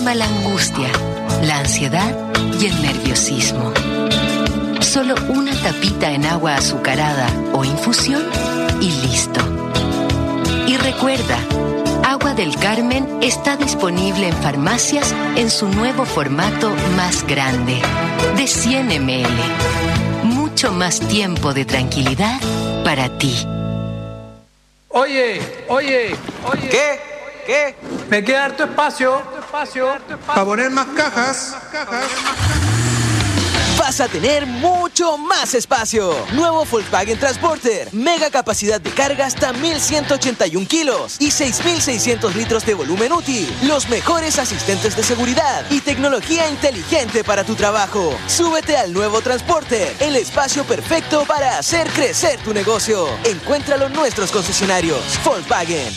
calma la angustia, la ansiedad y el nerviosismo. Solo una tapita en agua azucarada o infusión y listo. Y recuerda, Agua del Carmen está disponible en farmacias en su nuevo formato más grande, de 100 ml. Mucho más tiempo de tranquilidad para ti. Oye. ¿Qué? Me queda harto espacio. Para poner más cajas. Vas a tener mucho más espacio. Nuevo Volkswagen Transporter. Mega capacidad de carga hasta 1.181 kilos y 6.600 litros de volumen útil. Los mejores asistentes de seguridad y tecnología inteligente para tu trabajo. Súbete al nuevo Transporter, el espacio perfecto para hacer crecer tu negocio. Encuéntralo en nuestros concesionarios. Volkswagen.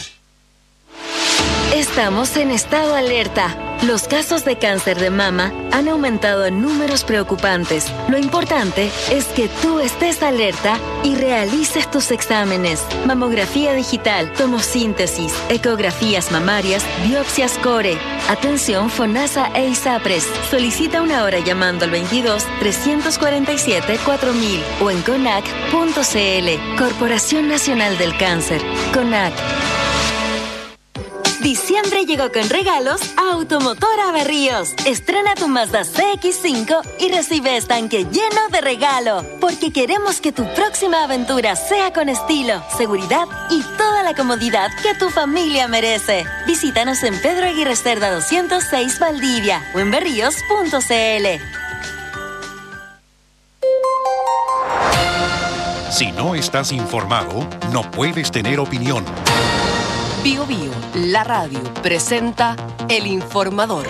Estamos en estado alerta. Los casos de cáncer de mama han aumentado en números preocupantes. Lo importante es que tú estés alerta y realices tus exámenes. Mamografía digital, tomosíntesis, ecografías mamarias, biopsias core. Atención FONASA e ISAPRES. Solicita una hora llamando al 22-347-4000 o en CONAC.cl. Corporación Nacional del Cáncer. CONAC. Diciembre llegó con regalos a Automotora Berríos. Estrena tu Mazda CX-5 y recibe estanque lleno de regalo. Porque queremos que tu próxima aventura sea con estilo, seguridad y toda la comodidad que tu familia merece. Visítanos en Pedro Aguirre Cerda 206 Valdivia o en berríos.cl. Si no estás informado, no puedes tener opinión. Bio Bio, la radio, presenta El Informador.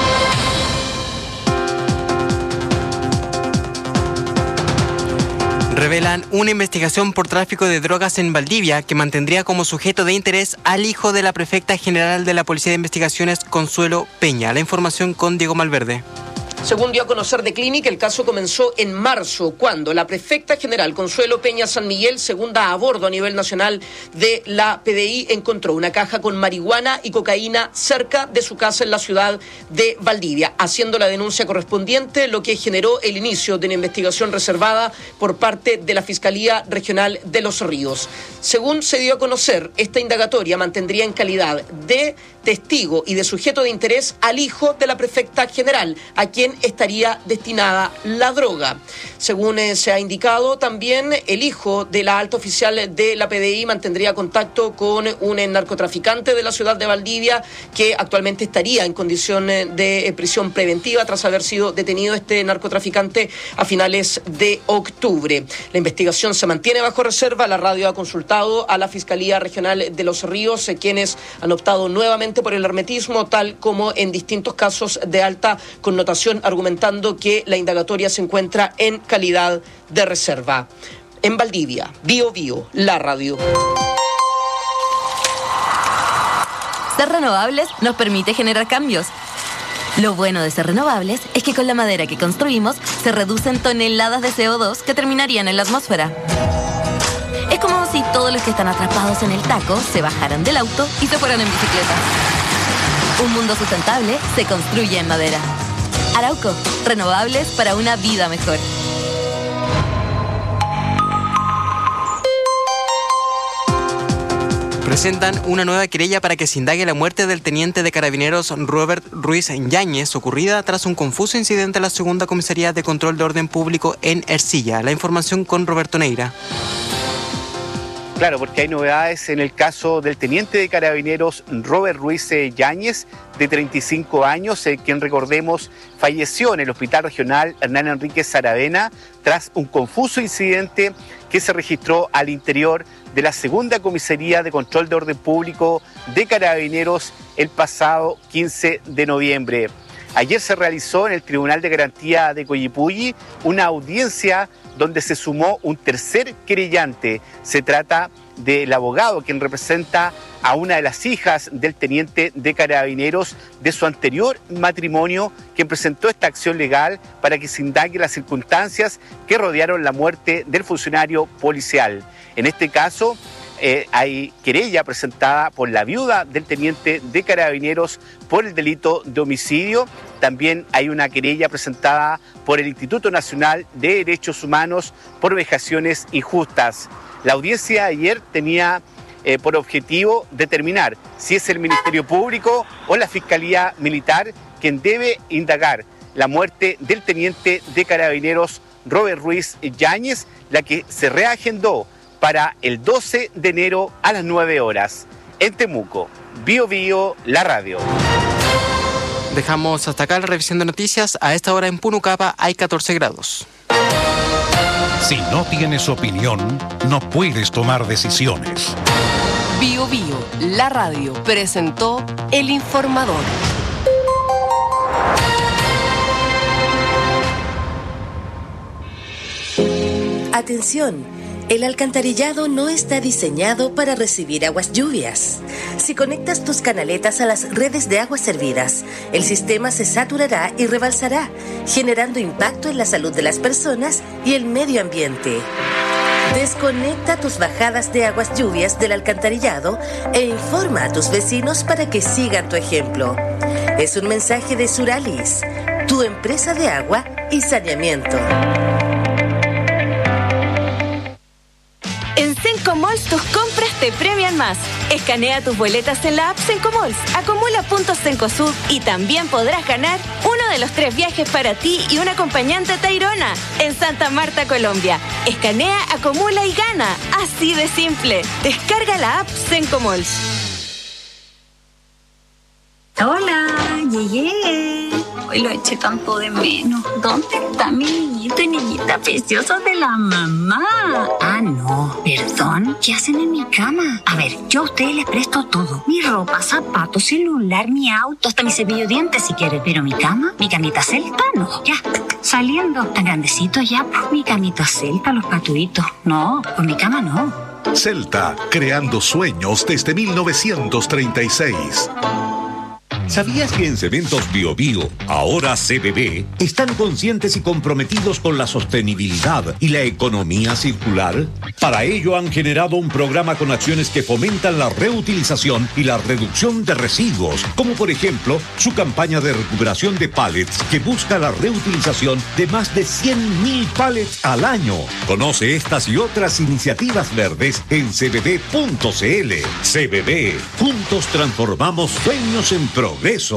Revelan una investigación por tráfico de drogas en Valdivia que mantendría como sujeto de interés al hijo de la prefecta general de la Policía de Investigaciones, Consuelo Peña. La información con Diego Malverde. Según dio a conocer The Clinic, el caso comenzó en marzo, cuando la prefecta general Consuelo Peña San Miguel, segunda a bordo a nivel nacional de la PDI, encontró una caja con marihuana y cocaína cerca de su casa en la ciudad de Valdivia, haciendo la denuncia correspondiente, lo que generó el inicio de una investigación reservada por parte de la Fiscalía Regional de Los Ríos. Según se dio a conocer, esta indagatoria mantendría en calidad de testigo y de sujeto de interés al hijo de la prefecta general, a quien estaría destinada la droga. Según se ha indicado, también el hijo de la alta oficial de la PDI mantendría contacto con un narcotraficante de la ciudad de Valdivia que actualmente estaría en condición de prisión preventiva tras haber sido detenido este narcotraficante a finales de octubre. La investigación se mantiene bajo reserva. La radio ha consultado a la Fiscalía Regional de Los Ríos, quienes han optado nuevamente por el hermetismo, tal como en distintos casos de alta connotación, argumentando que la indagatoria se encuentra en calidad de reserva. En Valdivia, Bio Bio, la radio. Ser renovables nos permite generar cambios. Lo bueno de ser renovables es que con la madera que construimos se reducen toneladas de CO2 que terminarían en la atmósfera. Es como si todos los que están atrapados en el taco se bajaran del auto y se fueran en bicicleta. Un mundo sustentable se construye en madera. Arauco, renovables para una vida mejor. Presentan una nueva querella para que se indague la muerte del teniente de carabineros Robert Ruiz Yáñez, ocurrida tras un confuso incidente en la segunda comisaría de control de orden público en Ercilla. La información con Roberto Neira. Claro, porque hay novedades en el caso del teniente de carabineros Robert Ruiz Yáñez, de 35 años, quien, recordemos, falleció en el Hospital Regional Hernán Enríquez Aravena tras un confuso incidente que se registró al interior de la segunda comisaría de control de orden público de carabineros el pasado 15 de noviembre. Ayer se realizó en el Tribunal de Garantía de Coyipulli una audiencia donde se sumó un tercer querellante. Se trata del abogado quien representa a una de las hijas del teniente de carabineros de su anterior matrimonio, quien presentó esta acción legal para que se indague las circunstancias que rodearon la muerte del funcionario policial. En este caso, hay querella presentada por la viuda del teniente de Carabineros por el delito de homicidio. También hay una querella presentada por el Instituto Nacional de Derechos Humanos por vejaciones injustas. La audiencia de ayer tenía por objetivo determinar si es el Ministerio Público o la Fiscalía Militar quien debe indagar la muerte del teniente de Carabineros Robert Ruiz Yáñez, la que se reagendó para el 12 de enero a las 9 horas. En Temuco, Bío Bío, la radio. Dejamos hasta acá la revisión de noticias. A esta hora en Punucapa hay 14 grados. Si no tienes opinión, no puedes tomar decisiones. Bío Bío, la radio, presentó El Informador. Atención, el alcantarillado no está diseñado para recibir aguas lluvias. Si conectas tus canaletas a las redes de aguas servidas, el sistema se saturará y rebalsará, generando impacto en la salud de las personas y el medio ambiente. Desconecta tus bajadas de aguas lluvias del alcantarillado e informa a tus vecinos para que sigan tu ejemplo. Es un mensaje de Suralis, tu empresa de agua y saneamiento. En Sencomalls tus compras te premian más. Escanea tus boletas en la app Sencomalls, acumula puntos Cencosud y también podrás ganar uno de los 3 viajes para ti y un acompañante a Tayrona en Santa Marta, Colombia. Escanea, acumula y gana. Así de simple. Descarga la app Sencomalls. Hola, llegué. Hoy lo eché tanto de menos. ¿Dónde está mi niñito y niñita preciosos de la mamá? Ah, no, perdón. ¿Qué hacen en mi cama? A ver, yo a ustedes les presto todo. Mi ropa, zapatos, celular, mi auto, hasta mi cepillo de dientes si quieren. Pero mi cama, mi camita celta, no. Ya, saliendo. Tan grandecito ya, pues mi camita celta, los patuitos. No, pues mi cama no. Celta, creando sueños desde 1936. ¿Sabías que en Cementos Bío Bío, ahora CBB, están conscientes y comprometidos con la sostenibilidad y la economía circular? Para ello han generado un programa con acciones que fomentan la reutilización y la reducción de residuos, como por ejemplo su campaña de recuperación de pallets que busca la reutilización de más de 100.000 pallets al año. Conoce estas y otras iniciativas verdes en cbb.cl. CBB, juntos transformamos sueños en progreso.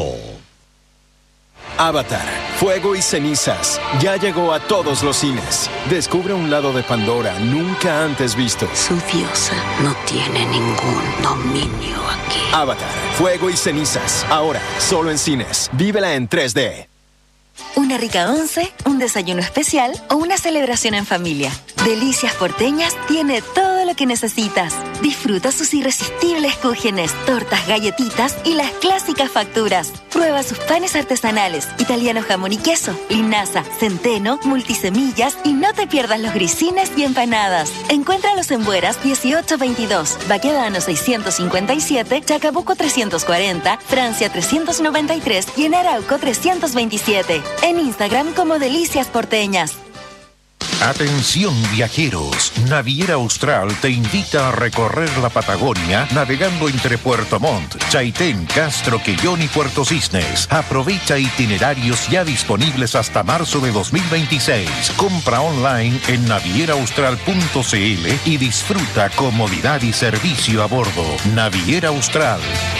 Avatar, Fuego y Cenizas, ya llegó a todos los cines. Descubre un lado de Pandora nunca antes visto. Su diosa no tiene ningún dominio aquí. Avatar, Fuego y Cenizas, ahora solo en cines. Vívela en 3D. Una rica once, un desayuno especial o una celebración en familia. Delicias Porteñas tiene todo lo que necesitas. Disfruta sus irresistibles cúgenes, tortas, galletitas y las clásicas facturas. Prueba sus panes artesanales, italiano jamón y queso, linaza, centeno, multisemillas y no te pierdas los grisines y empanadas. Encuéntralos en Bueras 1822, Baquedano 657, Chacabuco 340, Francia 393 y en Arauco 327. En Instagram como Delicias Porteñas. Atención viajeros, Naviera Austral te invita a recorrer la Patagonia navegando entre Puerto Montt, Chaitén, Castro, Quellón y Puerto Cisnes. Aprovecha itinerarios ya disponibles hasta marzo de 2026. Compra online en navieraaustral.cl y disfruta comodidad y servicio a bordo. Naviera Austral.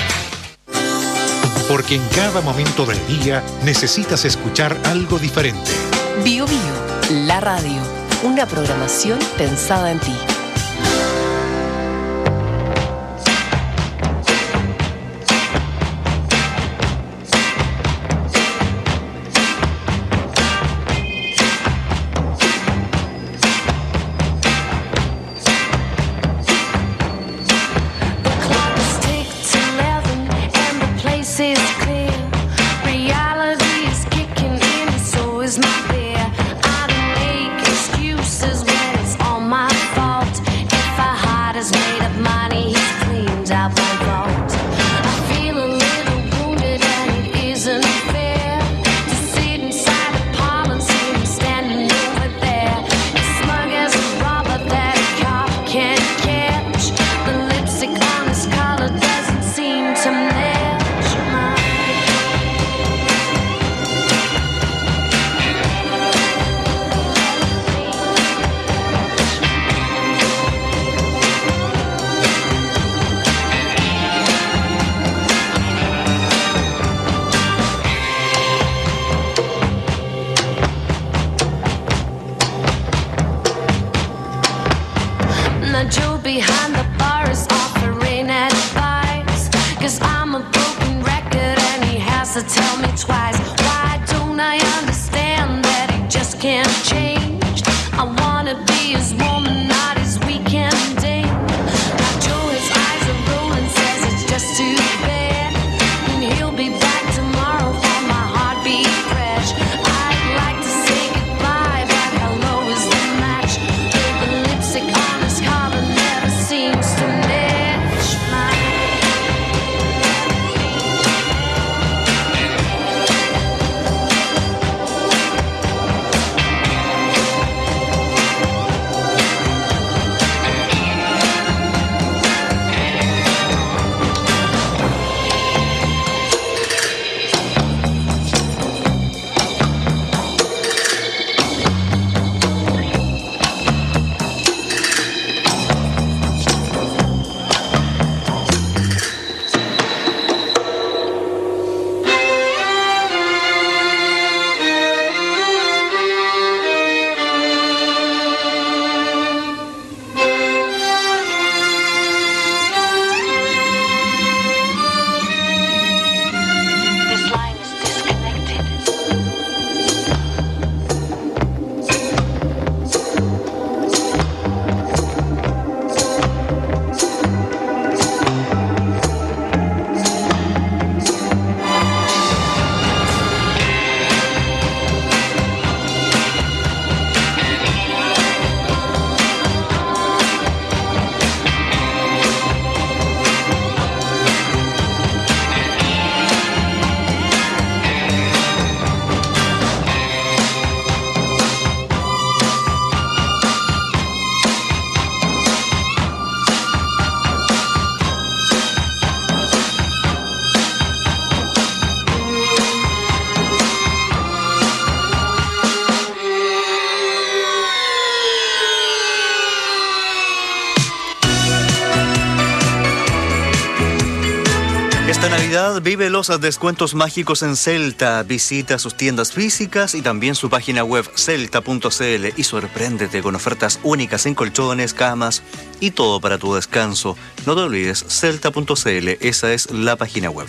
Porque en cada momento del día necesitas escuchar algo diferente. Bío Bío, la radio, una programación pensada en ti. Fault. twice. Why don't I understand that he just can't change? I wanna be his woman, not his weekend date. Now Joe, his eyes are rolling, says it's just too bad, and he'll be back tomorrow for my heartbeat crash. I'd like to say goodbye, but hello is the match. The lipstick on his collar never seems to match mine. Esta Navidad vive los descuentos mágicos en Celta. Visita sus tiendas físicas y también su página web celta.cl y sorpréndete con ofertas únicas en colchones, camas y todo para tu descanso. No te olvides, celta.cl, esa es la página web.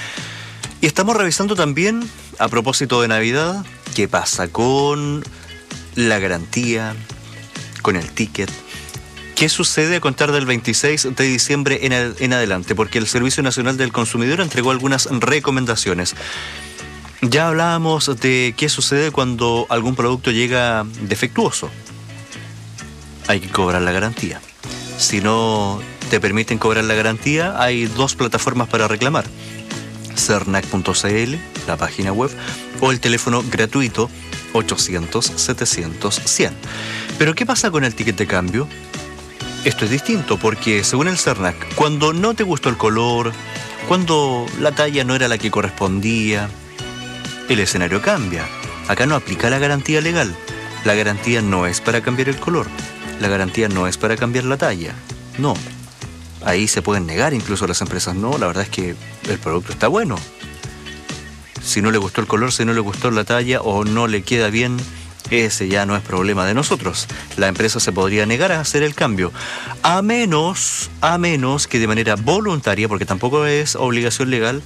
Y estamos revisando también, a propósito de Navidad, qué pasa con la garantía, con el ticket. ¿Qué sucede a contar del 26 de diciembre en adelante? Porque el Servicio Nacional del Consumidor entregó algunas recomendaciones. Ya hablábamos de qué sucede cuando algún producto llega defectuoso. Hay que cobrar la garantía. Si no te permiten cobrar la garantía, hay dos plataformas para reclamar. Cernac.cl, la página web, o el teléfono gratuito 800-700-100. Pero ¿qué pasa con el ticket de cambio? Esto es distinto porque, según el Cernac, cuando no te gustó el color, cuando la talla no era la que correspondía, el escenario cambia. Acá no aplica la garantía legal. La garantía no es para cambiar el color. La garantía no es para cambiar la talla. No. Ahí se pueden negar incluso las empresas. No, la verdad es que el producto está bueno. Si no le gustó el color, si no le gustó la talla o no le queda bien, ese ya no es problema de nosotros. La empresa se podría negar a hacer el cambio, a menos que de manera voluntaria, porque tampoco es obligación legal,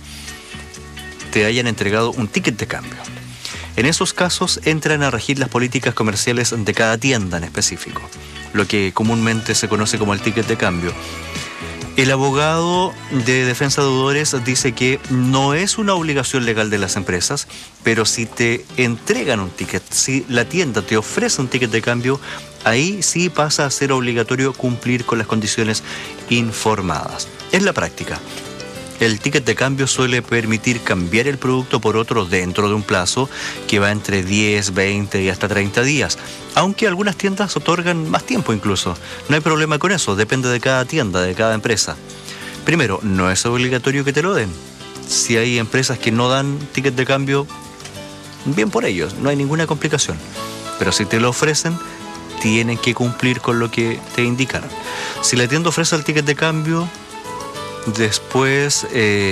te hayan entregado un ticket de cambio. En esos casos entran a regir las políticas comerciales de cada tienda en específico, lo que comúnmente se conoce como el ticket de cambio. El abogado de defensa de deudores dice que no es una obligación legal de las empresas, pero si te entregan un ticket, si la tienda te ofrece un ticket de cambio, ahí sí pasa a ser obligatorio cumplir con las condiciones informadas. En la práctica, el ticket de cambio suele permitir cambiar el producto por otro dentro de un plazo que va entre 10, 20 y hasta 30 días. Aunque algunas tiendas otorgan más tiempo incluso. No hay problema con eso, depende de cada tienda, de cada empresa. Primero, no es obligatorio que te lo den. Si hay empresas que no dan ticket de cambio, bien por ellos, no hay ninguna complicación. Pero si te lo ofrecen, tienen que cumplir con lo que te indicaron. Si la tienda ofrece el ticket de cambio, después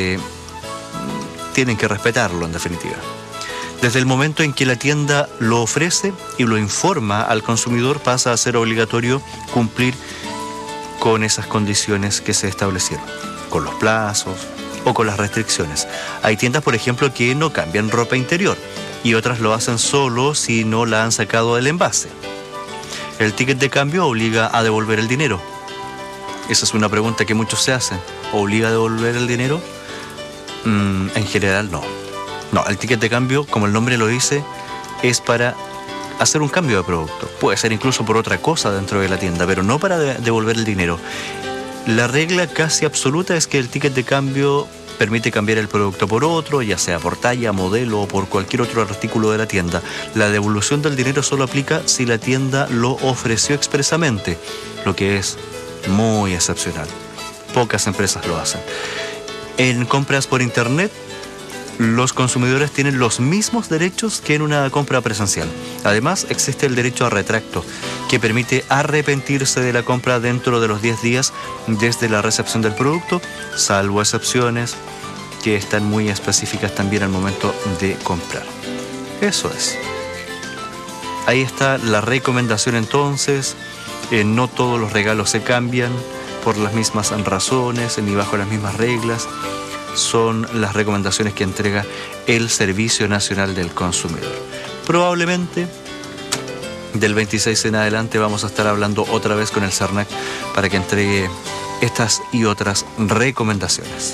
tienen que respetarlo en definitiva. Desde el momento en que la tienda lo ofrece y lo informa al consumidor, pasa a ser obligatorio cumplir con esas condiciones que se establecieron, con los plazos o con las restricciones. Hay tiendas, por ejemplo, que no cambian ropa interior y otras lo hacen solo si no la han sacado del envase. ¿El ticket de cambio obliga a devolver el dinero? Esa es una pregunta que muchos se hacen. ¿Obliga a devolver el dinero? En general no. No, el ticket de cambio, como el nombre lo dice, es para hacer un cambio de producto. Puede ser incluso por otra cosa dentro de la tienda, pero no para devolver el dinero. La regla casi absoluta es que el ticket de cambio permite cambiar el producto por otro, ya sea por talla, modelo o por cualquier otro artículo de la tienda. La devolución del dinero solo aplica si la tienda lo ofreció expresamente, lo que es muy excepcional. Pocas empresas lo hacen. En compras por internet, los consumidores tienen los mismos derechos que en una compra presencial. Además, existe el derecho a retracto, que permite arrepentirse de la compra dentro de los 10 días desde la recepción del producto, salvo excepciones que están muy específicas también al momento de comprar. Eso es. Ahí está la recomendación entonces. No todos los regalos se cambian por las mismas razones ni bajo las mismas reglas. Son las recomendaciones que entrega el Servicio Nacional del Consumidor. Probablemente del 26 en adelante vamos a estar hablando otra vez con el CERNAC para que entregue estas y otras recomendaciones.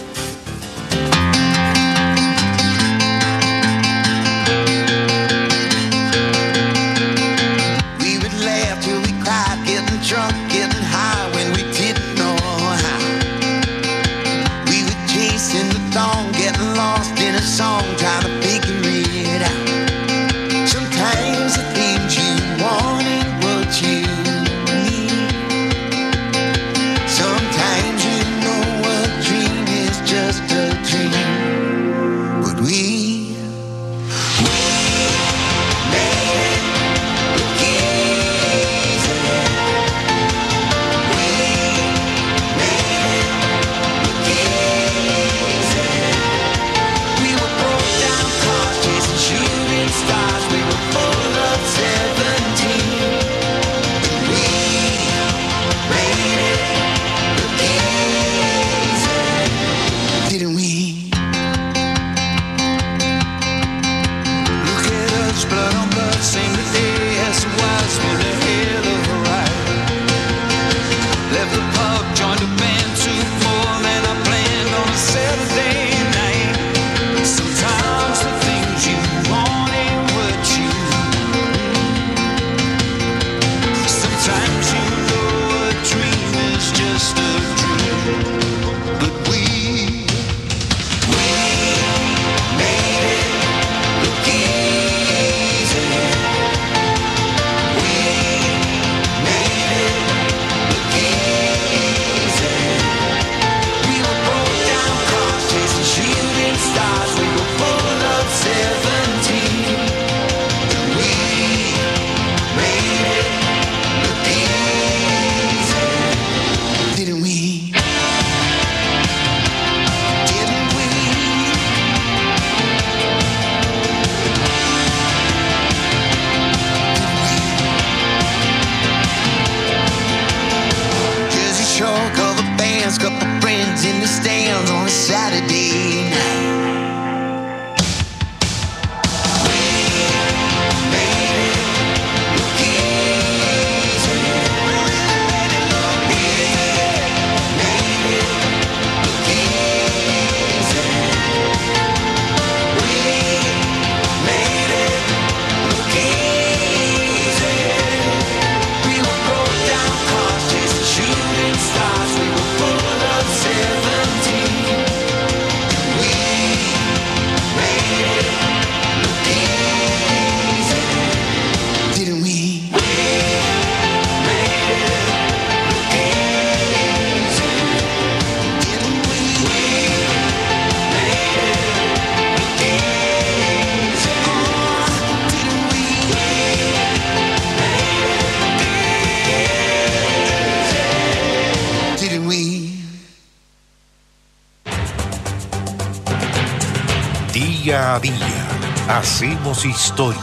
Día a día, hacemos historia.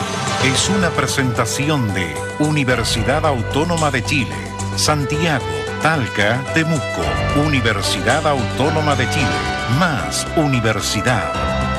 Es una presentación de Universidad Autónoma de Chile, Santiago, Talca, Temuco, Universidad Autónoma de Chile. Más universidad.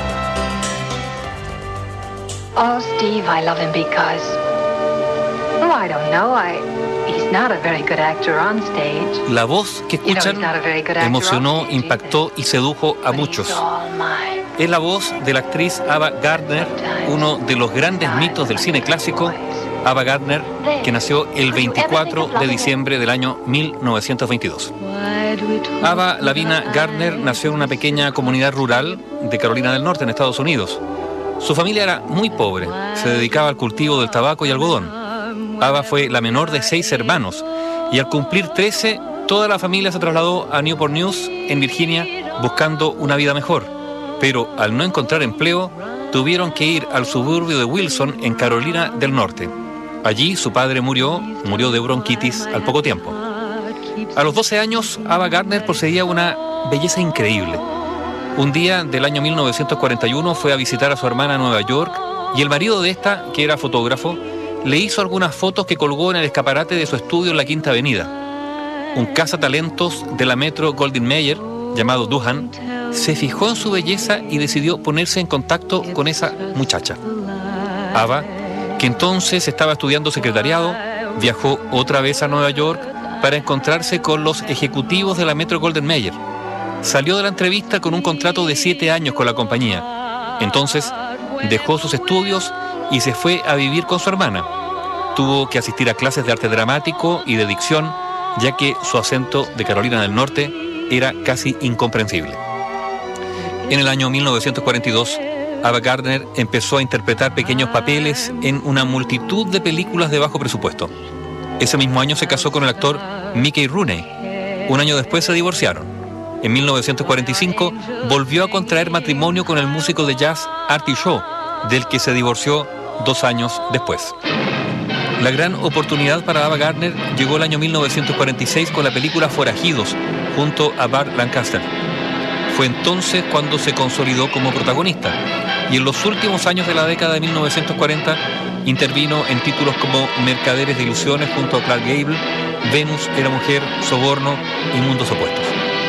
Oh, Steve, I love him because... Oh, I don't know. He's not a very good actor on stage. La voz que escuchan emocionó, impactó y sedujo a muchos. Es la voz de la actriz Ava Gardner, uno de los grandes mitos del cine clásico. Ava Gardner, que nació el 24 de diciembre del año 1922. Ava Lavina Gardner nació en una pequeña comunidad rural de Carolina del Norte, en Estados Unidos. Su familia era muy pobre, se dedicaba al cultivo del tabaco y algodón. Ava fue la menor de 6 hermanos y al cumplir 13, toda la familia se trasladó a Newport News, en Virginia, buscando una vida mejor. Pero al no encontrar empleo, tuvieron que ir al suburbio de Wilson, en Carolina del Norte. Allí su padre murió de bronquitis al poco tiempo. A los 12 años, Ava Gardner poseía una belleza increíble. Un día del año 1941 fue a visitar a su hermana a Nueva York y el marido de esta, que era fotógrafo, le hizo algunas fotos que colgó en el escaparate de su estudio en la Quinta Avenida. Un cazatalentos de la Metro Goldwyn Mayer, llamado Duhan, se fijó en su belleza y decidió ponerse en contacto con esa muchacha. Ava, que entonces estaba estudiando secretariado, viajó otra vez a Nueva York para encontrarse con los ejecutivos de la Metro Goldwyn Mayer. Salió de la entrevista con un contrato de 7 años con la compañía. Entonces dejó sus estudios y se fue a vivir con su hermana. Tuvo que asistir a clases de arte dramático y de dicción, ya que su acento de Carolina del Norte era casi incomprensible. En el año 1942, Ava Gardner empezó a interpretar pequeños papeles en una multitud de películas de bajo presupuesto. Ese mismo año se casó con el actor Mickey Rooney. Un año después se divorciaron. En 1945 volvió a contraer matrimonio con el músico de jazz Artie Shaw, del que se divorció 2 años después. La gran oportunidad para Ava Gardner llegó el año 1946 con la película Forajidos, junto a Burt Lancaster. Fue entonces cuando se consolidó como protagonista, y en los últimos años de la década de 1940 intervino en títulos como Mercaderes de Ilusiones junto a Clark Gable, Venus era mujer, Soborno y Mundos Opuestos.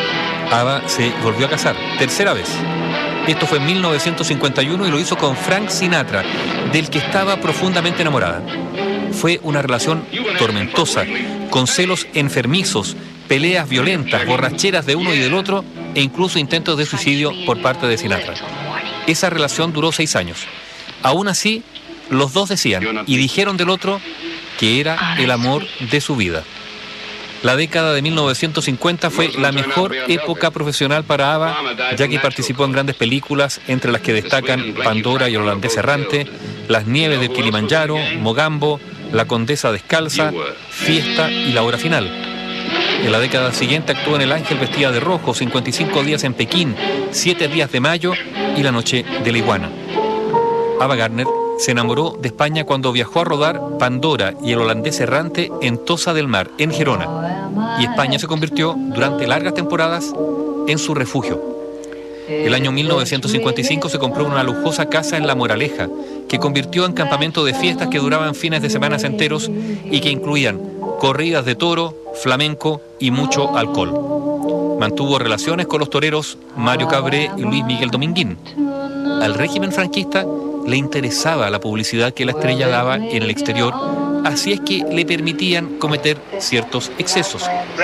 Ava se volvió a casar, 3ª vez. Esto fue en 1951 y lo hizo con Frank Sinatra, del que estaba profundamente enamorada. Fue una relación tormentosa, con celos enfermizos, peleas violentas, borracheras de uno y del otro e incluso intentos de suicidio por parte de Sinatra. Esa relación duró 6 años. Aún así, los dos decían y dijeron del otro que era el amor de su vida. La década de 1950 fue la mejor época profesional para Ava, ya que participó en grandes películas, entre las que destacan Pandora y el holandés errante, Las nieves del Kilimanjaro, Mogambo, La condesa descalza, Fiesta y La hora final. En la década siguiente actuó en El ángel vestida de rojo, 55 días en Pekín, 7 días de mayo y La noche de la iguana. Ava Gardner se enamoró de España cuando viajó a rodar Pandora y el holandés errante en Tossa del Mar, en Gerona. Y España se convirtió durante largas temporadas en su refugio. El año 1955 se compró una lujosa casa en La Moraleja, que convirtió en campamento de fiestas que duraban fines de semana enteros y que incluían corridas de toro, flamenco y mucho alcohol. Mantuvo relaciones con los toreros Mario Cabré y Luis Miguel Dominguín. Al régimen franquista le interesaba la publicidad que la estrella daba en el exterior, así es que le permitían cometer ciertos excesos.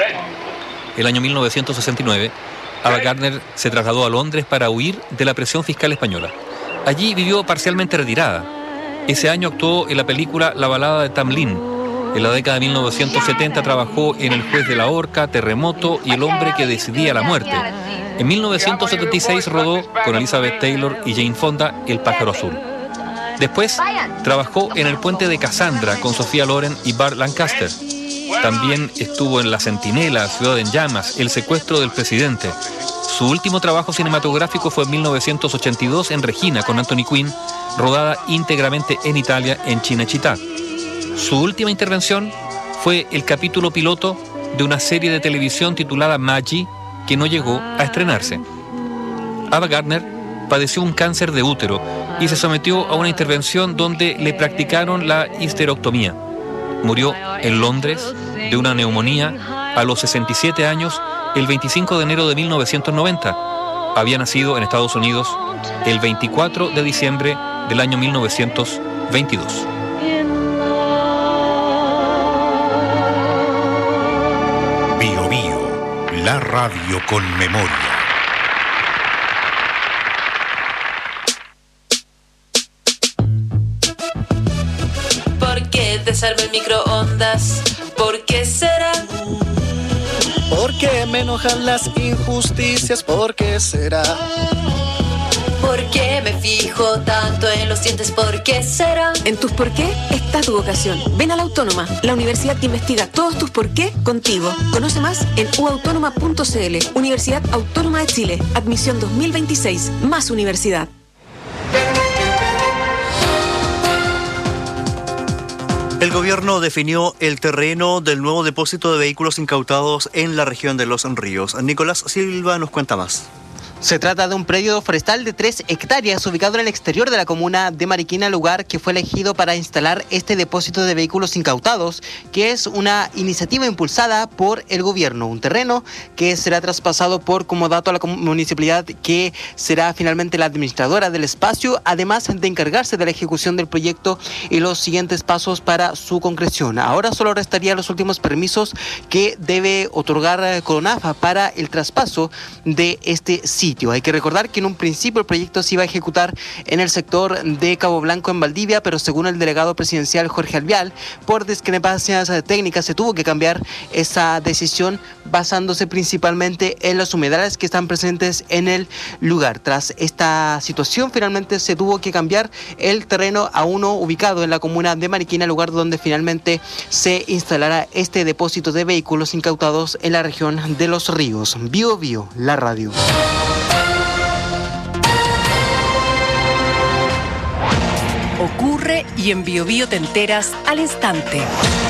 El año 1969, Ava Gardner se trasladó a Londres para huir de la presión fiscal española. Allí vivió parcialmente retirada. Ese año actuó en la película La balada de Tam Lin. En la década de 1970 trabajó en El juez de la horca, Terremoto y El hombre que decidía la muerte. En 1976 rodó con Elizabeth Taylor y Jane Fonda El pájaro azul. Después trabajó en El puente de Cassandra con Sofía Loren y Burt Lancaster. También estuvo en La Centinela, Ciudad en llamas, El secuestro del presidente. Su último trabajo cinematográfico fue en 1982 en Regina con Anthony Quinn, rodada íntegramente en Italia, en Cinecittà. Su última intervención fue el capítulo piloto de una serie de televisión titulada Maggie, que no llegó a estrenarse. Ava Gardner padeció un cáncer de útero y se sometió a una intervención donde le practicaron la histerectomía. Murió en Londres de una neumonía a los 67 años el 25 de enero de 1990. Había nacido en Estados Unidos el 24 de diciembre del año 1922. Bio Bio, la radio con memoria. ¿Por qué desarma el microondas? ¿Por qué será? ¿Por qué me enojan las injusticias? ¿Por qué será? ¿Por qué me fijo tanto en los dientes? ¿Por qué será? En tus por qué está tu vocación. Ven a la Autónoma, la universidad que investiga todos tus por qué contigo. Conoce más en uautónoma.cl. Universidad Autónoma de Chile. Admisión 2026. Más universidad. El gobierno definió el terreno del nuevo depósito de vehículos incautados en la región de Los Ríos. Nicolás Silva nos cuenta más. Se trata de un predio forestal de 3 hectáreas ubicado en el exterior de la comuna de Mariquina, lugar que fue elegido para instalar este depósito de vehículos incautados, que es una iniciativa impulsada por el gobierno. Un terreno que será traspasado por comodato a la municipalidad, que será finalmente la administradora del espacio, además de encargarse de la ejecución del proyecto y los siguientes pasos para su concreción. Ahora solo restarían los últimos permisos que debe otorgar CONAFA para el traspaso de este sitio. Hay que recordar que en un principio el proyecto se iba a ejecutar en el sector de Cabo Blanco en Valdivia, pero según el delegado presidencial Jorge Alvial, por discrepancias técnicas se tuvo que cambiar esa decisión basándose principalmente en los humedales que están presentes en el lugar. Tras esta situación, finalmente se tuvo que cambiar el terreno a uno ubicado en la comuna de Mariquina, lugar donde finalmente se instalará este depósito de vehículos incautados en la región de Los Ríos. Bio Bio, la radio. Ocurre y en Bio Bio te enteras al instante.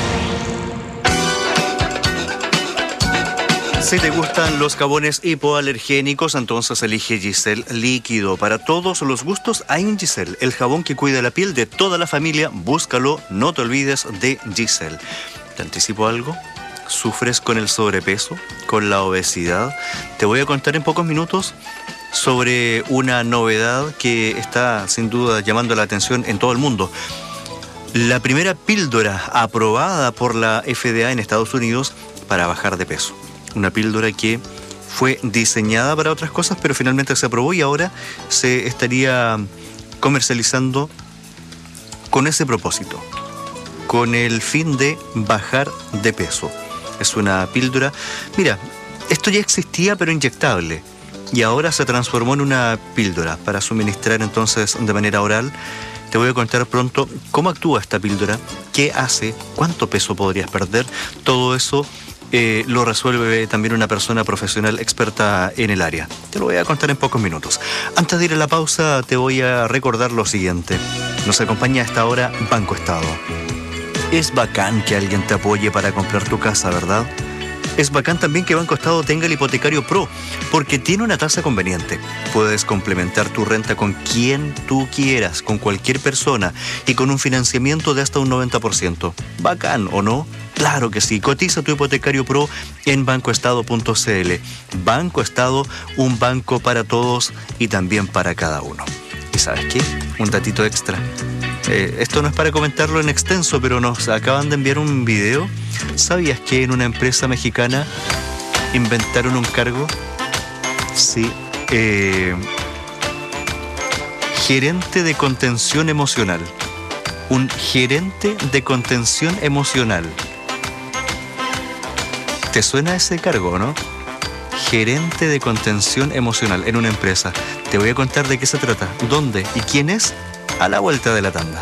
Si te gustan los jabones hipoalergénicos, entonces elige Giselle líquido. Para todos los gustos hay un Giselle, el jabón que cuida la piel de toda la familia. Búscalo, no te olvides de Giselle. ¿Te anticipo algo? ¿Sufres con el sobrepeso? ¿Con la obesidad? Te voy a contar en pocos minutos sobre una novedad que está sin duda llamando la atención en todo el mundo. La primera píldora aprobada por la FDA en Estados Unidos para bajar de peso. Una píldora que fue diseñada para otras cosas, pero finalmente se aprobó y ahora se estaría comercializando con ese propósito, con el fin de bajar de peso. Es una píldora, mira, esto ya existía pero inyectable, y ahora se transformó en una píldora para suministrar entonces de manera oral. Te voy a contar pronto cómo actúa esta píldora, qué hace, cuánto peso podrías perder. Todo eso lo resuelve también una persona profesional experta en el área. Te lo voy a contar en pocos minutos. Antes de ir a la pausa, te voy a recordar lo siguiente. Nos acompaña a esta hora Banco Estado. Es bacán que alguien te apoye para comprar tu casa, ¿verdad? Es bacán también que Banco Estado tenga el hipotecario Pro, porque tiene una tasa conveniente. Puedes complementar tu renta con quien tú quieras, con cualquier persona, y con un financiamiento de hasta un 90%. ¿Bacán o no? Claro que sí. Cotiza tu hipotecario Pro en bancoestado.cl. Banco Estado, un banco para todos y también para cada uno. ¿Y sabes qué? Un datito extra. Esto no es para comentarlo en extenso, pero nos acaban de enviar un video. ¿Sabías que en una empresa mexicana inventaron un cargo? Sí. Gerente de contención emocional. Un gerente de contención emocional. ¿Te suena ese cargo, no? Gerente de contención emocional en una empresa. Te voy a contar de qué se trata, dónde y quién es a la vuelta de la tanda.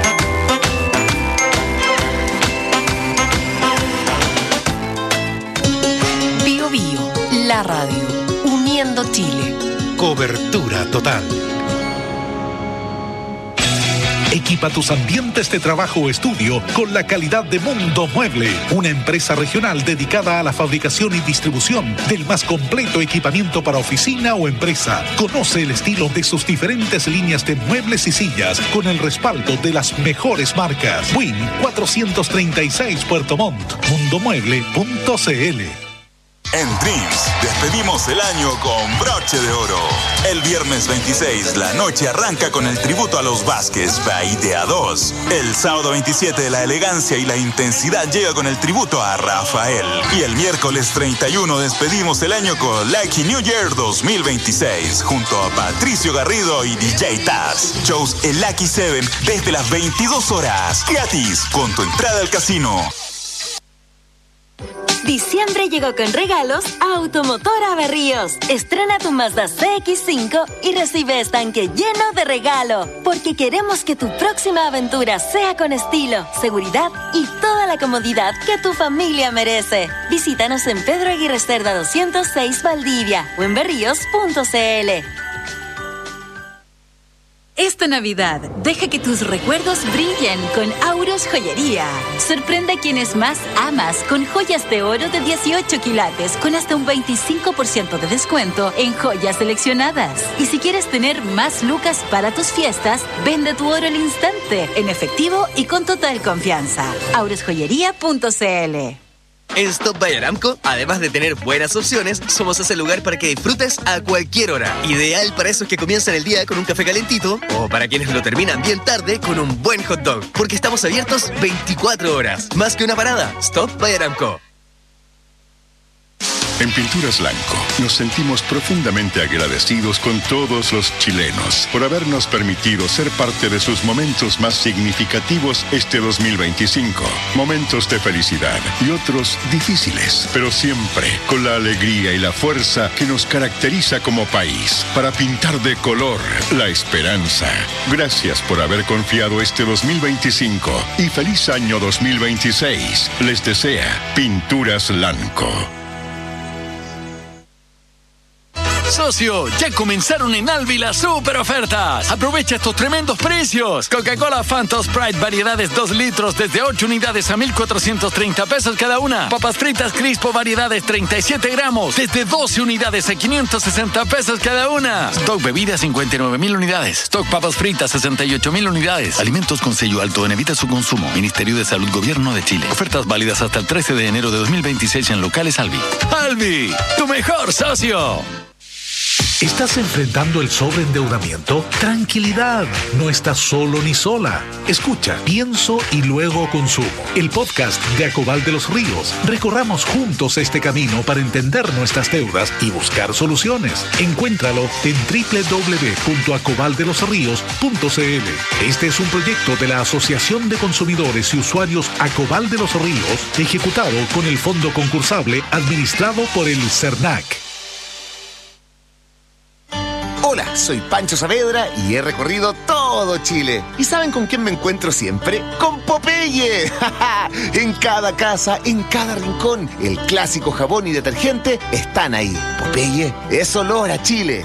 Bio Bio, la radio, uniendo Chile. Cobertura total. Equipa tus ambientes de trabajo o estudio con la calidad de Mundo Mueble, una empresa regional dedicada a la fabricación y distribución del más completo equipamiento para oficina o empresa. Conoce el estilo de sus diferentes líneas de muebles y sillas con el respaldo de las mejores marcas. Win 436 Puerto Montt. Mundomueble.cl. En Dreams despedimos el año con broche de oro. El viernes 26 la noche arranca con el tributo a los Vázquez by de A2. El sábado 27 la elegancia y la intensidad llega con el tributo a Rafael. Y el miércoles 31 despedimos el año con Lucky New Year 2026 junto a Patricio Garrido y DJ Taz. Shows el Lucky 7 desde las 22 horas. Gratis con tu entrada al casino. Diciembre llegó con regalos a Automotora Berríos. Estrena tu Mazda CX-5 y recibe estanque lleno de regalo. Porque queremos que tu próxima aventura sea con estilo, seguridad y toda la comodidad que tu familia merece. Visítanos en Pedro Aguirre Cerda 206 Valdivia o en berríos.cl. Esta Navidad, deja que tus recuerdos brillen con Auros Joyería. Sorprende a quienes más amas con joyas de oro de 18 quilates con hasta un 25% de descuento en joyas seleccionadas. Y si quieres tener más lucas para tus fiestas, vende tu oro al instante, en efectivo y con total confianza. aurosjoyería.cl. En Stop by Aramco, además de tener buenas opciones, somos ese lugar para que disfrutes a cualquier hora. Ideal para esos que comienzan el día con un café calentito o para quienes lo terminan bien tarde con un buen hot dog. Porque estamos abiertos 24 horas. Más que una parada, Stop by Aramco. En Pinturas Lanco nos sentimos profundamente agradecidos con todos los chilenos por habernos permitido ser parte de sus momentos más significativos este 2025. Momentos de felicidad y otros difíciles, pero siempre con la alegría y la fuerza que nos caracteriza como país para pintar de color la esperanza. Gracias por haber confiado este 2025 y feliz año 2026. Les desea Pinturas Lanco. Socio, ya comenzaron en Alvi las super ofertas. Aprovecha estos tremendos precios. Coca-Cola Fanta Sprite variedades 2 litros desde 8 unidades a 1,430 pesos cada una. Papas fritas Crispo variedades 37 gramos desde 12 unidades a 560 pesos cada una. Stock bebidas 59,000 unidades. Stock papas fritas 68,000 unidades. Alimentos con sello alto en evita su consumo. Ministerio de Salud Gobierno de Chile. Ofertas válidas hasta el 13 de enero de 2026 en locales Alvi. Alvi, tu mejor socio. ¿Estás enfrentando el sobreendeudamiento? Tranquilidad, no estás solo ni sola. Escucha, Pienso y Luego Consumo, el podcast de Acobal de los Ríos. Recorramos juntos este camino para entender nuestras deudas y buscar soluciones. Encuéntralo en www.acobaldelosríos.cl. Este es un proyecto de la Asociación de Consumidores y Usuarios Acobal de los Ríos, ejecutado con el fondo concursable administrado por el CERNAC. Hola, soy Pancho Saavedra y he recorrido todo Chile. ¿Y saben con quién me encuentro siempre? ¡Con Popeye! En cada casa, en cada rincón, el clásico jabón y detergente están ahí. Popeye es olor a Chile.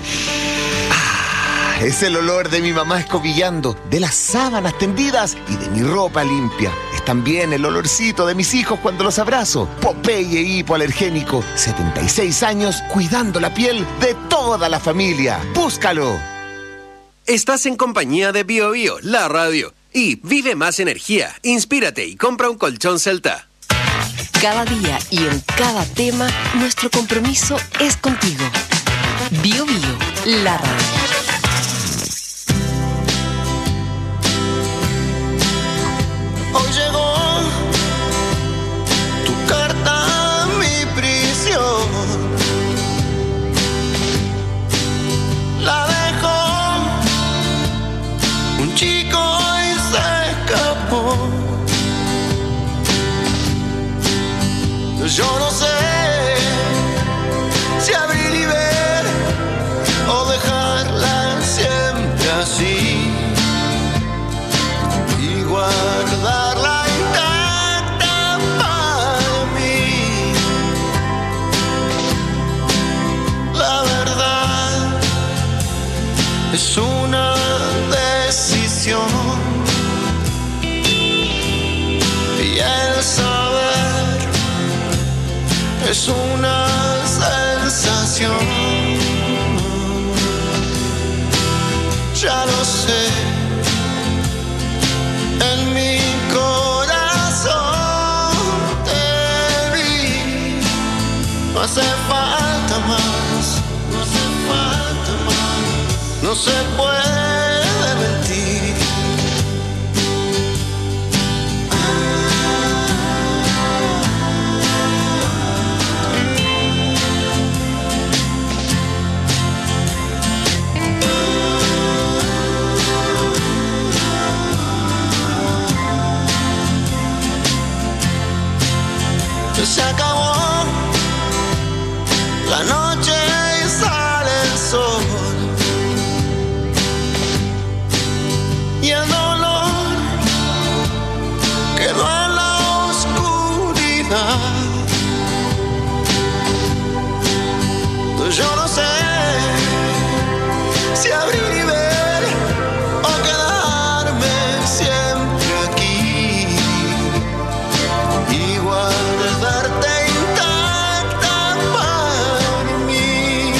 Es el olor de mi mamá escobillando, de las sábanas tendidas y de mi ropa limpia. Es también el olorcito de mis hijos cuando los abrazo. Popeye hipoalergénico, 76 años cuidando la piel de toda la familia. ¡Búscalo! Estás en compañía de Bio Bio, la radio. Y vive más energía, inspírate y compra un colchón Celta. Cada día y en cada tema, nuestro compromiso es contigo. Bio Bio, la radio. Hoy llegó tu carta a mi prisión. La dejó un chico y se escapó. Yo no sé si abrir y ver o dejarla siempre así y guardarla intacta para mí. La verdad es una decisión. se acabó la noche y sale el sol. Y el dolor quedó en la oscuridad. Yo no sé si abrir y ver o quedarme siempre aquí y guardarte intacta para mí.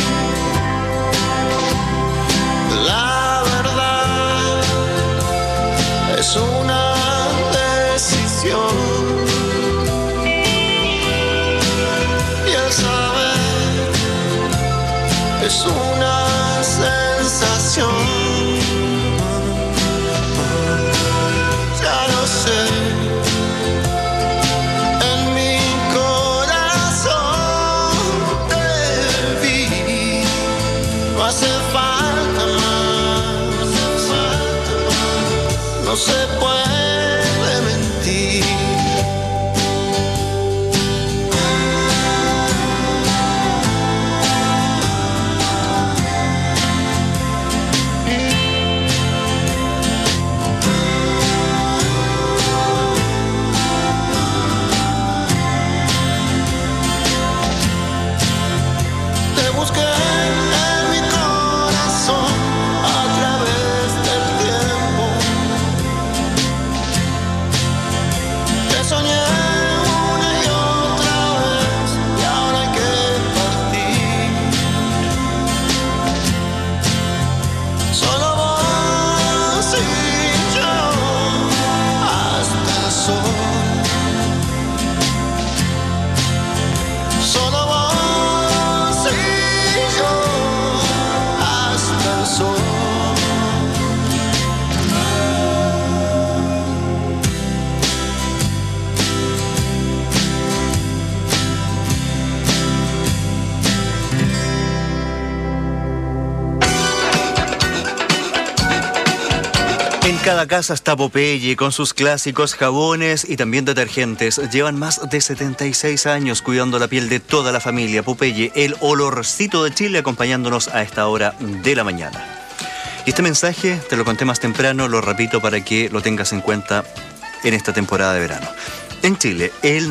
La verdad es una decisión y el saber es una sensación. Ya lo sé, en mi corazón te vi. No hace falta más, no se puede mentir. En cada casa está Popeye con sus clásicos jabones y también detergentes. Llevan más de 76 años cuidando la piel de toda la familia. Popeye, el olorcito de Chile, acompañándonos a esta hora de la mañana. Y este mensaje, te lo conté más temprano, lo repito para que lo tengas en cuenta en esta temporada de verano. En Chile, el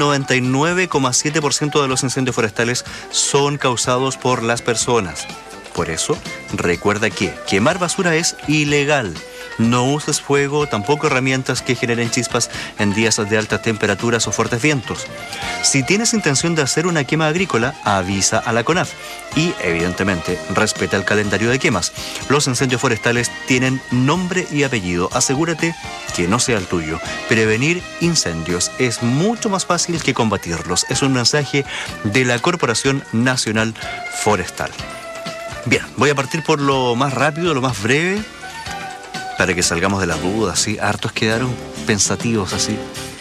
99,7% de los incendios forestales son causados por las personas. Por eso, recuerda que quemar basura es ilegal. No uses fuego, tampoco herramientas que generen chispas en días de altas temperaturas o fuertes vientos. Si tienes intención de hacer una quema agrícola, avisa a la CONAF y, evidentemente, respeta el calendario de quemas. Los incendios forestales tienen nombre y apellido. Asegúrate que no sea el tuyo. Prevenir incendios es mucho más fácil que combatirlos. Es un mensaje de la Corporación Nacional Forestal. Bien, voy a partir por lo más rápido, lo más breve, para que salgamos de las dudas, ¿sí? Hartos quedaron pensativos así.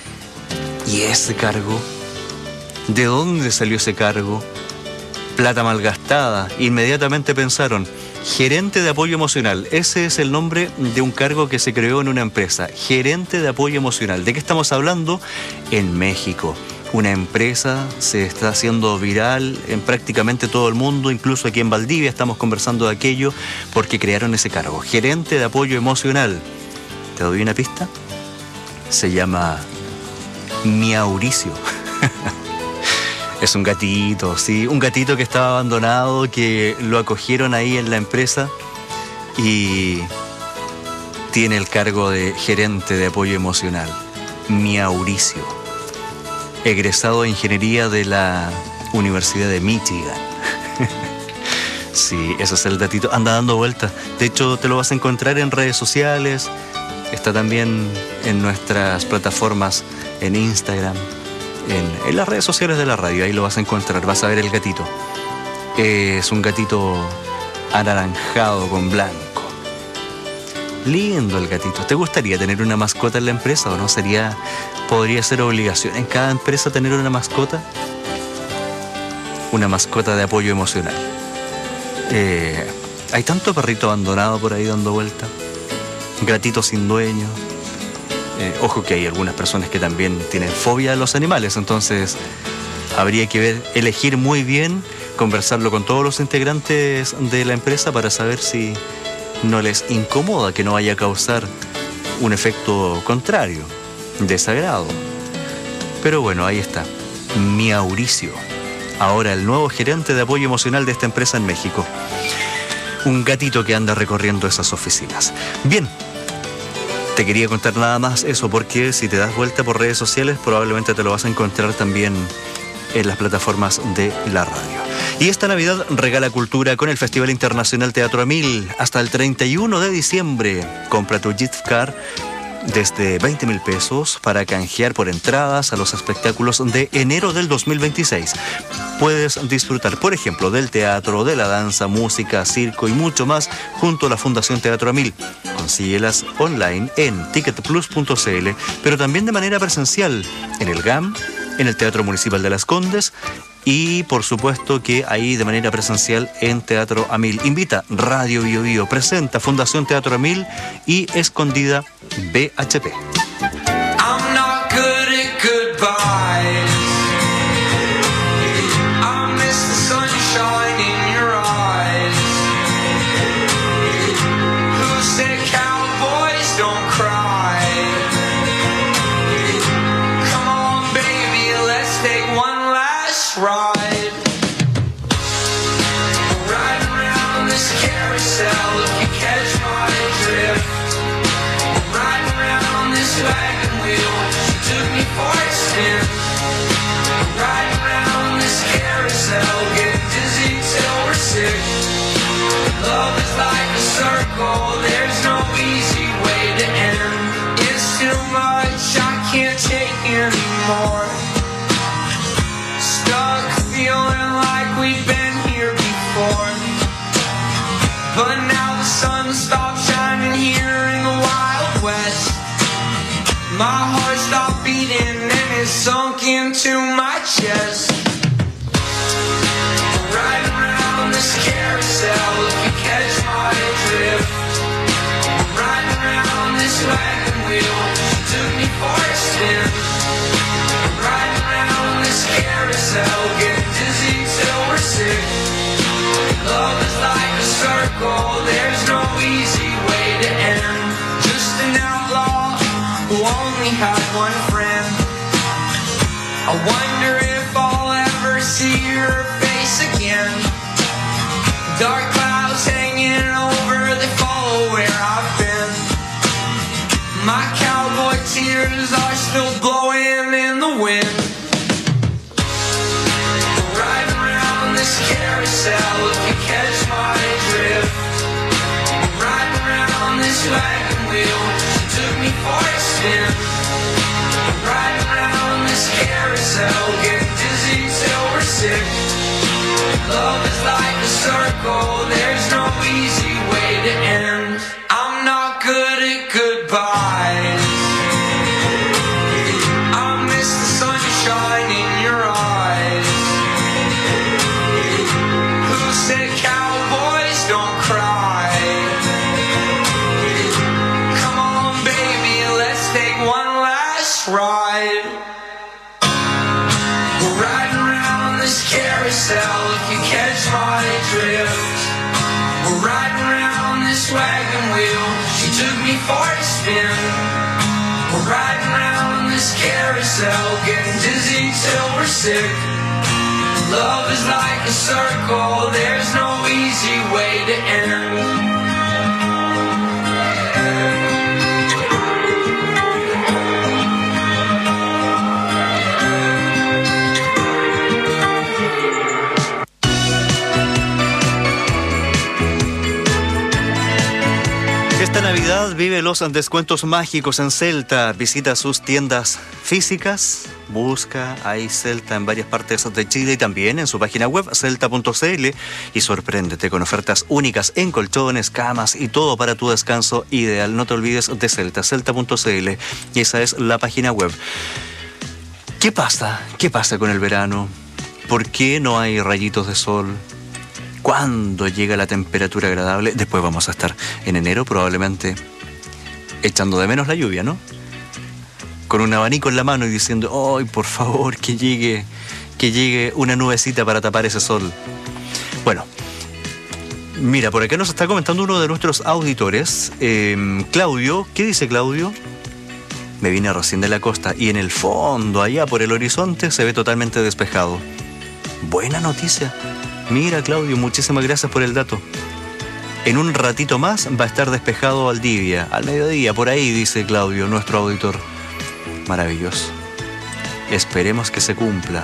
¿Y ese cargo? ¿De dónde salió ese cargo? Plata malgastada. Inmediatamente pensaron, gerente de apoyo emocional. Ese es el nombre de un cargo que se creó en una empresa. Gerente de apoyo emocional. ¿De qué estamos hablando? En México. Una empresa se está haciendo viral en prácticamente todo el mundo, incluso aquí en Valdivia estamos conversando de aquello porque crearon ese cargo. Gerente de apoyo emocional. ¿Te doy una pista? Se llama Miauricio. Es un gatito, sí, un gatito que estaba abandonado, que lo acogieron ahí en la empresa y tiene el cargo de gerente de apoyo emocional. Miauricio. Egresado de Ingeniería de la Universidad de Michigan. Sí, ese es el datito. Anda dando vueltas. De hecho, te lo vas a encontrar en redes sociales. Está también en nuestras plataformas, en Instagram, en las redes sociales de la radio. Ahí lo vas a encontrar. Vas a ver el gatito. Es un gatito anaranjado con blanco. Lindo el gatito. ¿Te gustaría tener una mascota en la empresa o no? Podría ser obligación en cada empresa tener una mascota. Una mascota de apoyo emocional. Hay tanto perrito abandonado por ahí dando vuelta. Gatito sin dueño. Ojo que hay algunas personas que también tienen fobia a los animales, entonces Habría que elegir muy bien, conversarlo con todos los integrantes de la empresa para saber si no les incomoda, que no vaya a causar un efecto contrario, desagrado. Pero bueno, ahí está. Mauricio, ahora el nuevo gerente de apoyo emocional de esta empresa en México. Un gatito que anda recorriendo esas oficinas. Bien, te quería contar nada más eso, porque si te das vuelta por redes sociales probablemente te lo vas a encontrar también en las plataformas de la radio. Y esta Navidad regala cultura con el Festival Internacional Teatro Amil hasta el 31 de diciembre. Compra tu gift card desde 20,000 pesos para canjear por entradas a los espectáculos de enero del 2026. Puedes disfrutar, por ejemplo, del teatro, de la danza, música, circo y mucho más junto a la Fundación Teatro Amil. Consíguelas online en ticketplus.cl, pero también de manera presencial en el GAM, en el Teatro Municipal de Las Condes y, por supuesto, que ahí de manera presencial en Teatro Amil. Invita Radio Bio Bio, presenta Fundación Teatro Amil y Escondida BHP. I'm not good at goodbyes. I miss the sunshine in your eyes. Who said cowboys don't cry? Come on, baby, let's take one last ride. Ride around this carousel if you catch my drift. Riding around this wagon wheel, she took me for a spin. Riding around this carousel, getting dizzy till we're sick. Love is like a circle, there's no easy way to end. It's too much, I can't take anymore. Stuck feeling like we've been here before. But now the sun stopped shining here in the Wild West. My heart stopped beating and it sunk into my chest. Riding around this carousel if you catch my drift. Riding around this wagon wheel, she took me for a spin. Riding around this carousel, getting dizzy till we're sick. Love is like a circle, there's no easy way to end. Just an outlaw who only had one friend. I wonder if I'll ever see her face again. Dark clouds hanging over, they follow where I've been. My cowboy tears are still blowing in the wind. Riding around this carousel if you catch my drift. Riding around this wagon wheel, she took me for a spin. Riding around this carousel, getting dizzy till we're sick. Love is like a circle, there's no easy way to end. I'm not good at goodbyes. I miss the sunshine in your eyes. Who said cowboys don't cry? Come on, baby, let's take one last ride. We're riding around this carousel if you catch my drift. We're riding around this wagon wheel, she took me for a spin. We're riding around this carousel, getting dizzy till we're sick. Love is like a circle, there's no easy way to end. Esta Navidad vive los descuentos mágicos en Celta. Visita sus tiendas físicas, busca ahí Celta en varias partes de Chile y también en su página web celta.cl y sorpréndete con ofertas únicas en colchones, camas y todo para tu descanso ideal. No te olvides de Celta, celta.cl, y esa es la página web. ¿Qué pasa? ¿Qué pasa con el verano? ¿Por qué no hay rayitos de sol? ¿Cuándo llega la temperatura agradable? Después vamos a estar en enero probablemente echando de menos la lluvia, ¿no? Con un abanico en la mano y diciendo, ¡ay, por favor, que llegue que llegue una nubecita para tapar ese sol. Bueno, mira, por acá nos está comentando uno de nuestros auditores, Claudio. ¿Qué dice Claudio? Me vine recién de la costa y en el fondo, allá por el horizonte, se ve totalmente despejado. Buena noticia. Mira, Claudio, muchísimas gracias por el dato. En un ratito más va a estar despejado Valdivia, al mediodía, por ahí, dice Claudio, nuestro auditor. Maravilloso. Esperemos que se cumpla.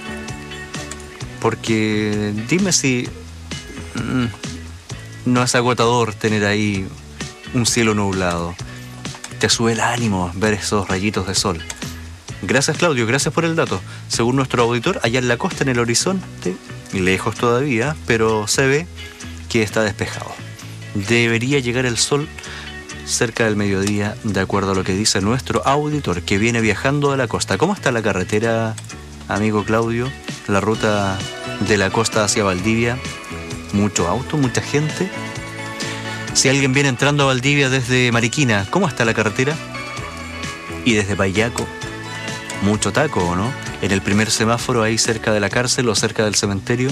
Porque dime si no es agotador tener ahí un cielo nublado. Te sube el ánimo ver esos rayitos de sol. Gracias, Claudio, gracias por el dato. Según nuestro auditor, allá en la costa, en el horizonte, lejos todavía, pero se ve que está despejado. Debería llegar el sol cerca del mediodía, de acuerdo a lo que dice nuestro auditor, que viene viajando de la costa. ¿Cómo está la carretera, amigo Claudio? La ruta de la costa hacia Valdivia. Mucho auto, mucha gente. Si alguien viene entrando a Valdivia desde Mariquina, ¿cómo está la carretera? Y desde Payaco, mucho taco, ¿o no? En el primer semáforo, ahí cerca de la cárcel o cerca del cementerio,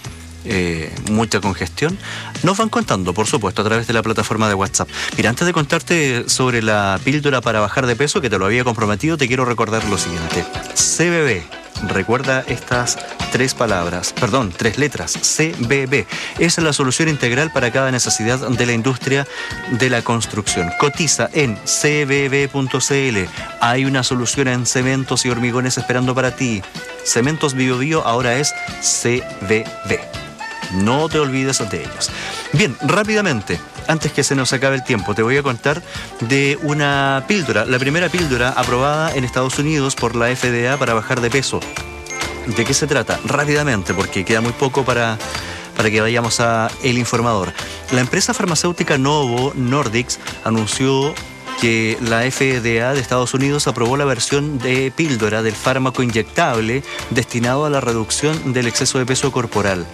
mucha congestión. Nos van contando, por supuesto, a través de la plataforma de WhatsApp. Mira, antes de contarte sobre la píldora para bajar de peso, que te lo había comprometido, te quiero recordar lo siguiente. CBB. Recuerda estas tres letras, CBB. Esa es la solución integral para cada necesidad de la industria de la construcción. Cotiza en cbb.cl. Hay una solución en cementos y hormigones esperando para ti. Cementos Bio Bio ahora es CBB. No te olvides de ellos. Bien, rápidamente, antes que se nos acabe el tiempo, te voy a contar de una píldora, la primera píldora aprobada en Estados Unidos por la FDA para bajar de peso. ¿De qué se trata? Rápidamente, porque queda muy poco para que vayamos a El Informador. La empresa farmacéutica Novo Nordisk anunció que la FDA de Estados Unidos aprobó la versión de píldora del fármaco inyectable destinado a la reducción del exceso de peso corporal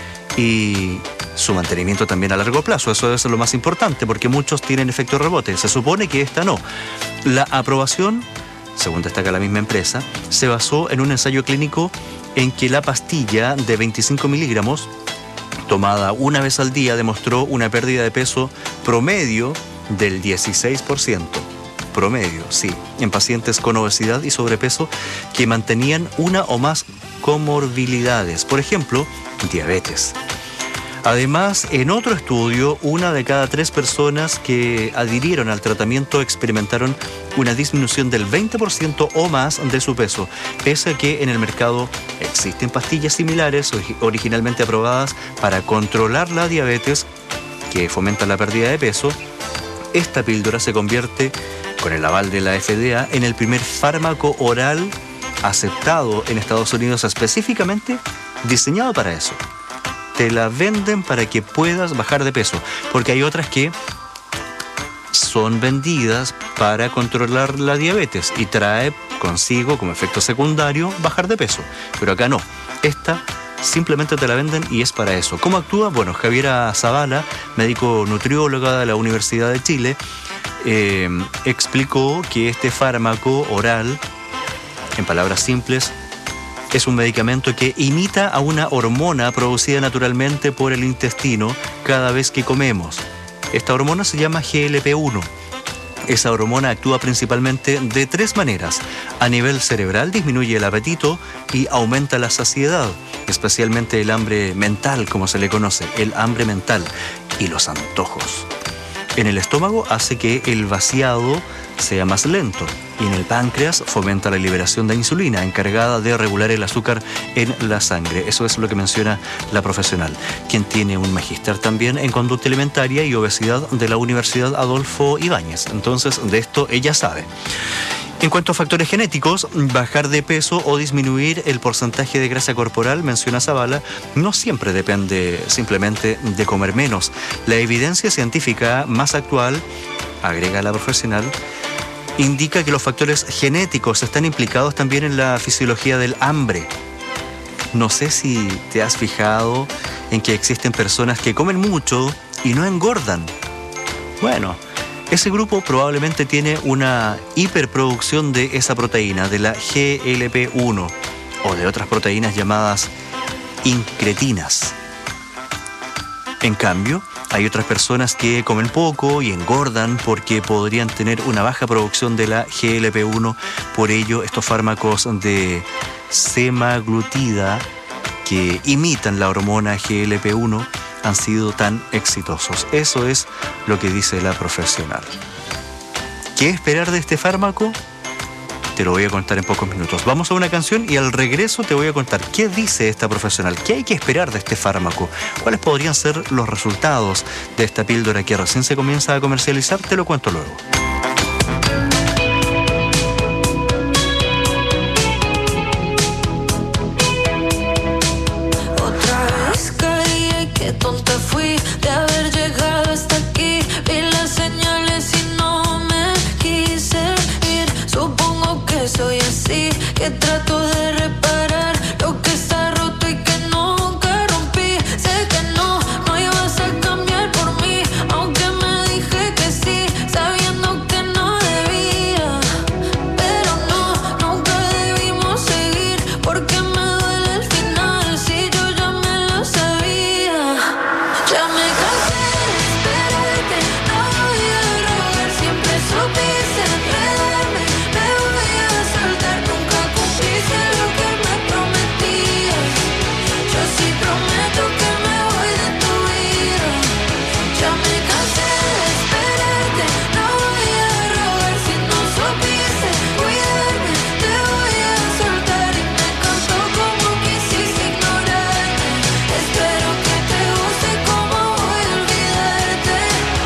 y su mantenimiento también a largo plazo. Eso es lo más importante, porque muchos tienen efecto rebote. Se supone que esta no. La aprobación, según destaca la misma empresa, se basó en un ensayo clínico en que la pastilla de 25 miligramos, tomada una vez al día, demostró una pérdida de peso promedio del 16%. Promedio, sí, en pacientes con obesidad y sobrepeso que mantenían una o más comorbilidades, por ejemplo, diabetes. Además, en otro estudio, 1 de cada 3 personas que adhirieron al tratamiento experimentaron una disminución del 20% o más de su peso, pese a que en el mercado existen pastillas similares originalmente aprobadas para controlar la diabetes que fomenta la pérdida de peso. Esta píldora se convierte, con el aval de la FDA, en el primer fármaco oral aceptado en Estados Unidos, específicamente diseñado para eso. Te la venden para que puedas bajar de peso, porque hay otras que son vendidas para controlar la diabetes y trae consigo como efecto secundario bajar de peso, pero acá no. Esta simplemente te la venden y es para eso. ¿Cómo actúa? Bueno, Javiera Zavala, médico nutrióloga de la Universidad de Chile, explicó que este fármaco oral, en palabras simples, es un medicamento que imita a una hormona producida naturalmente por el intestino cada vez que comemos. Esta hormona se llama GLP-1. Esa hormona actúa principalmente de 3 maneras. A nivel cerebral disminuye el apetito y aumenta la saciedad, especialmente el hambre mental, como se le conoce, el hambre mental y los antojos. En el estómago hace que el vaciado sea más lento y en el páncreas fomenta la liberación de insulina, encargada de regular el azúcar en la sangre. Eso es lo que menciona la profesional, quien tiene un magíster también en conducta alimentaria y obesidad de la Universidad Adolfo Ibáñez. Entonces, de esto ella sabe. En cuanto a factores genéticos, bajar de peso o disminuir el porcentaje de grasa corporal, menciona Zavala, no siempre depende simplemente de comer menos. La evidencia científica más actual, agrega la profesional, indica que los factores genéticos están implicados también en la fisiología del hambre. No sé si te has fijado en que existen personas que comen mucho y no engordan. Bueno, ese grupo probablemente tiene una hiperproducción de esa proteína, de la GLP-1. o de otras proteínas llamadas incretinas. En cambio, hay otras personas que comen poco y engordan porque podrían tener una baja producción de la GLP-1. Por ello, estos fármacos de semaglutida que imitan la hormona GLP-1 han sido tan exitosos. Eso es lo que dice la profesional. ¿Qué esperar de este fármaco? Te lo voy a contar en pocos minutos. Vamos a una canción y al regreso te voy a contar qué dice esta profesional, qué hay que esperar de este fármaco, cuáles podrían ser los resultados de esta píldora que recién se comienza a comercializar. Te lo cuento luego. Otra vez caí, ay, qué tonta fui de haber llegado hasta aquí. Vi las señales y no me quise ir. Supongo que soy así, que trato de reparar lo que está roto y que nunca rompí. Sé que no ibas a cambiar por mí, aunque me dije que sí, sabiendo que no debía. Pero no, nunca debimos seguir, porque me duele el final, si yo ya me lo sabía. Ya me cansé de esperarte, no voy a rogar, siempre supiste enredarme. Me voy a soltar, nunca cumpliste lo que me prometías. Yo sí prometo que me voy de tu vida. Ya me cansé de esperarte, no voy a rogar si no supiste cuidarme. Te voy a soltar y me encantó como quisiste ignorarme. Espero que te guste como voy a olvidarte.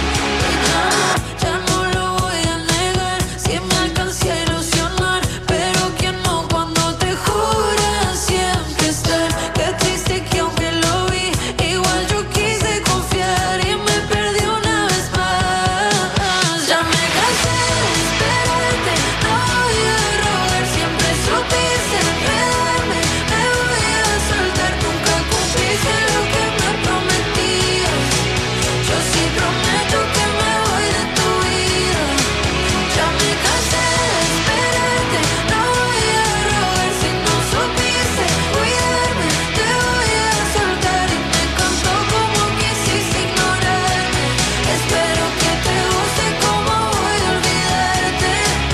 Ya no lo voy a negar, si me alcancé a ilusionar, pero que no cuando te juras siempre estar. Qué triste que aunque lo vi, igual yo quise confiar y me perdí una vez más. Ya me cansé de esperarte, no voy a rogar, siempre supiste enredarme. Me voy a soltar, nunca cumpliste lo que me prometías. Yo sí prometo que me voy de tu vida. Ya me cansé de esperarte, no voy a rogar si no supiste cuidarme. Te voy a soltar y me encantó como quisiste ignorarme. Espero que te guste como voy a olvidarte.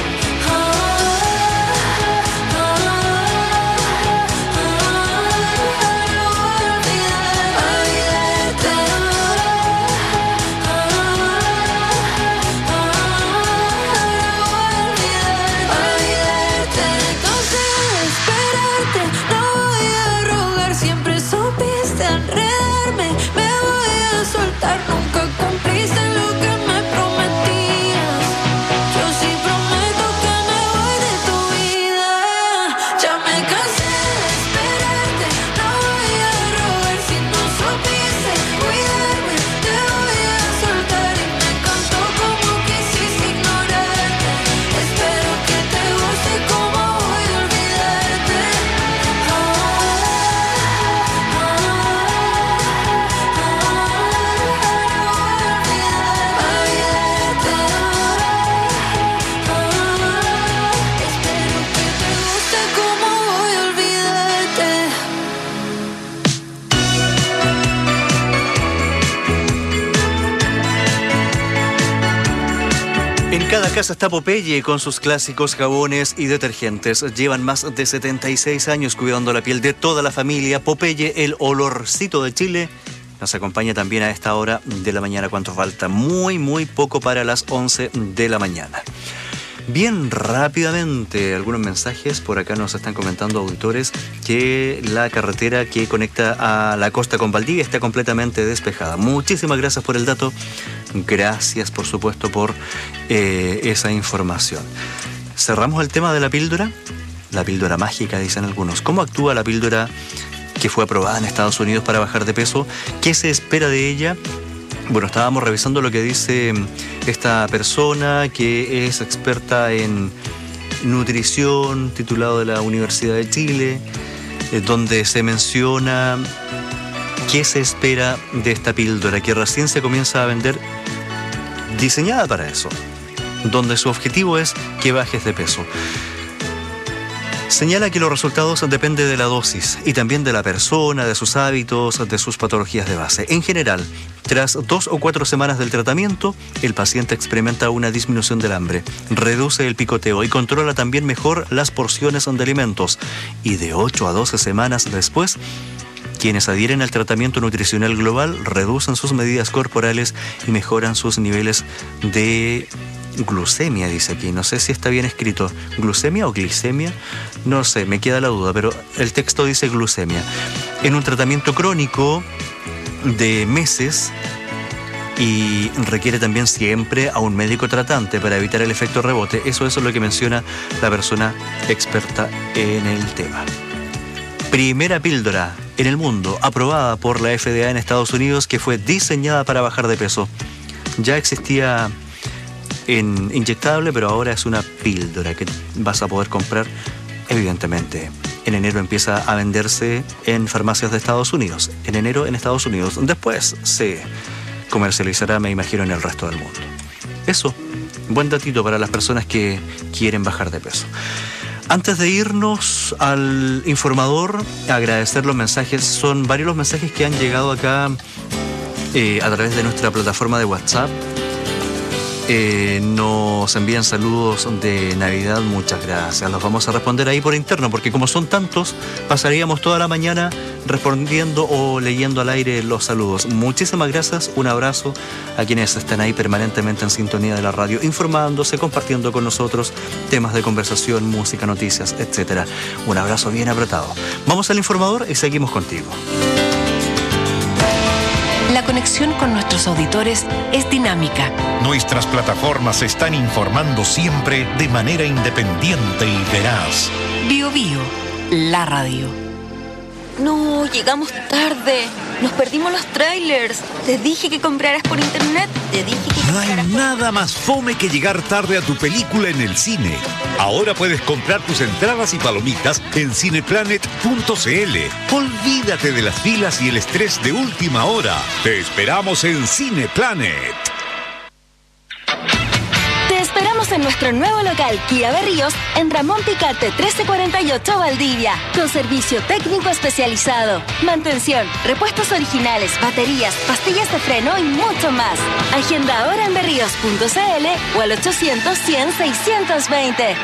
Cansé de esperarte, no voy a rogar, siempre supiste enredarme. Me voy a soltar, nunca cumpliste lo que me prometías. Yo sí prometo que me voy de tu vida. Ya me cansé de esperarte, no voy a rogar si no supiste cuidarme. Te voy a soltar y me encantó como quisiste ignorarme. Espero que te guste como voy a olvidarte. Espero que te guste como voy a olvidarte. En cada casa está Popeye con sus clásicos jabones y detergentes. Llevan más de 76 años cuidando la piel de toda la familia. Popeye, el olorcito de Chile, nos acompaña también a esta hora de la mañana. ¿Cuánto falta? Muy poco para las 11 de la mañana. Bien rápidamente, algunos mensajes. Por acá nos están comentando auditores que la carretera que conecta a la costa con Valdivia está completamente despejada. Muchísimas gracias por el dato. Gracias, por supuesto, por esa información. Cerramos el tema de la píldora mágica, dicen algunos. ¿Cómo actúa la píldora que fue aprobada en Estados Unidos para bajar de peso? ¿Qué se espera de ella? Bueno, estábamos revisando lo que dice esta persona que es experta en nutrición, titulado de la Universidad de Chile, donde se menciona qué se espera de esta píldora que recién se comienza a vender, diseñada para eso, donde su objetivo es que bajes de peso. Señala que los resultados dependen de la dosis y también de la persona, de sus hábitos, de sus patologías de base. En general, tras 2 o 4 semanas del tratamiento, el paciente experimenta una disminución del hambre, reduce el picoteo y controla también mejor las porciones de alimentos. Y de 8 a 12 semanas después, quienes adhieren al tratamiento nutricional global reducen sus medidas corporales y mejoran sus niveles de glucemia, dice aquí. No sé si está bien escrito. ¿Glucemia o glicemia? No sé, me queda la duda, pero el texto dice glucemia. En un tratamiento crónico de meses y requiere también siempre a un médico tratante para evitar el efecto rebote. Eso es lo que menciona la persona experta en el tema. Primera píldora en el mundo aprobada por la FDA en Estados Unidos que fue diseñada para bajar de peso. Ya existía en inyectable, pero ahora es una píldora que vas a poder comprar, evidentemente. En enero empieza a venderse en farmacias de Estados Unidos. En enero en Estados Unidos. Después se comercializará, me imagino, en el resto del mundo. Eso, buen datito para las personas que quieren bajar de peso. Antes de irnos al informador, agradecer los mensajes. Son varios los mensajes que han llegado acá a través de nuestra plataforma de WhatsApp. Nos envían saludos de Navidad, muchas gracias. Los vamos a responder ahí por interno, porque como son tantos, pasaríamos toda la mañana respondiendo o leyendo al aire los saludos. Muchísimas gracias, un abrazo a quienes están ahí permanentemente en sintonía de la radio, informándose, compartiendo con nosotros temas de conversación, música, noticias, etc. Un abrazo bien apretado. Vamos al informador y seguimos contigo. La conexión con nuestros auditores es dinámica. Nuestras plataformas están informando siempre de manera independiente y veraz. Bio Bio, la radio. No, llegamos tarde. Nos perdimos los trailers. Te dije que compraras por internet. No hay nada más fome que llegar tarde a tu película en el cine. Ahora puedes comprar tus entradas y palomitas en cineplanet.cl. Olvídate de las filas y el estrés de última hora. Te esperamos en Cineplanet. Te esperamos en nuestro nuevo local Kia Berríos en Ramón Picarte 1348 Valdivia, con servicio técnico especializado, mantención, repuestos originales, baterías, pastillas de freno y mucho más. Agenda ahora en berríos.cl o al 800-100-620.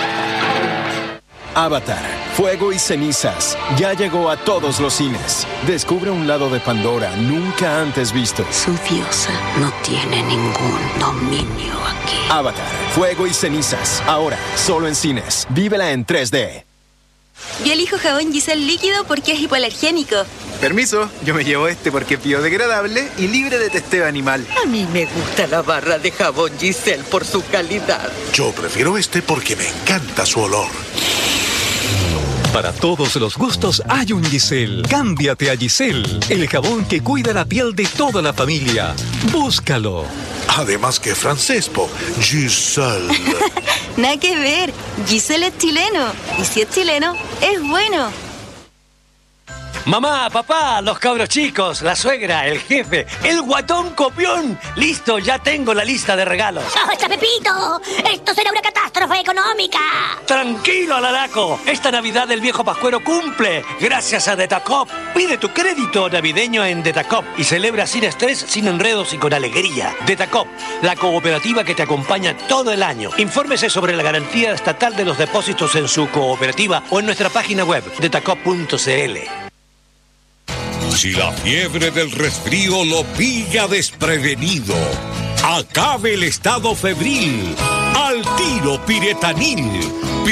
Avatar, Fuego y Cenizas, ya llegó a todos los cines. Descubre un lado de Pandora nunca antes visto. Su diosa no tiene ningún dominio aquí. Avatar, Fuego y Cenizas, ahora solo en cines. Vívela en 3D. Yo elijo jabón Giselle líquido porque es hipoalergénico. Permiso, yo me llevo este porque es biodegradable y libre de testeo animal. A mí me gusta la barra de jabón Giselle por su calidad. Yo prefiero este porque me encanta su olor. Para todos los gustos hay un Giselle. Cámbiate a Giselle, el jabón que cuida la piel de toda la familia. Búscalo. Además que francés, Giselle. Nada que ver, Giselle es chileno. Y si es chileno, es bueno. Mamá, papá, los cabros chicos, la suegra, el jefe, el guatón copión. Listo, ya tengo la lista de regalos. ¡Basta, Pepito! ¡Esto será una catástrofe económica! Tranquilo, Alaraco. Esta Navidad el viejo pascuero cumple. Gracias a Detacop. Pide tu crédito navideño en Detacop y celebra sin estrés, sin enredos y con alegría. Detacop, la cooperativa que te acompaña todo el año. Infórmese sobre la garantía estatal de los depósitos en su cooperativa o en nuestra página web, detacop.cl. Si la fiebre del resfrío lo pilla desprevenido, acabe el estado febril. Al tiro Piretanil.